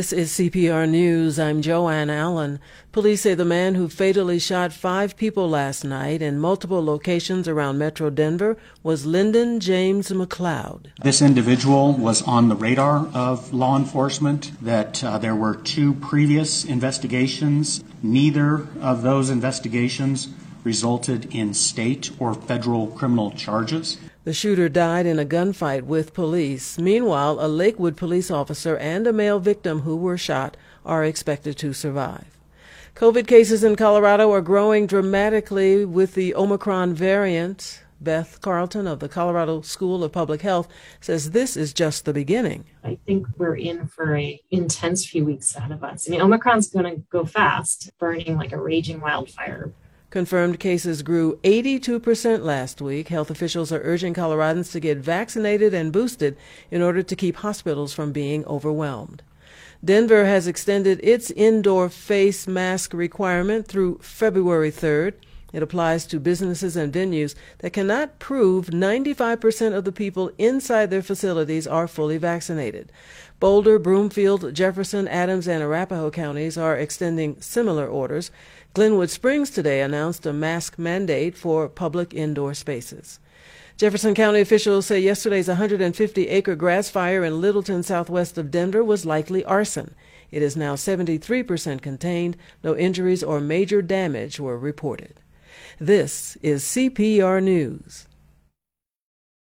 This is CPR News. I'm Joanne Allen. Police say the man who fatally shot 5 people last night in multiple locations around Metro Denver was Lyndon James McLeod. This individual was on the radar of law enforcement, that there were 2 previous investigations. Neither of those investigations resulted in state or federal criminal charges. The shooter died in a gunfight with police. Meanwhile, a Lakewood police officer and a male victim who were shot are expected to survive. COVID cases in Colorado are growing dramatically with the Omicron variant. Beth Carlton of the Colorado School of Public Health says this is just the beginning. I think we're in for an intense few weeks ahead of us. Omicron's going to go fast, burning like a raging wildfire. Confirmed cases grew 82% last week. Health officials are urging Coloradans to get vaccinated and boosted in order to keep hospitals from being overwhelmed. Denver has extended its indoor face mask requirement through February 3rd. It applies to businesses and venues that cannot prove 95% of the people inside their facilities are fully vaccinated. Boulder, Broomfield, Jefferson, Adams, and Arapahoe counties are extending similar orders. Glenwood Springs today announced a mask mandate for public indoor spaces. Jefferson County officials say yesterday's 150-acre grass fire in Littleton, southwest of Denver, was likely arson. It is now 73% contained. No injuries or major damage were reported. This is CPR News.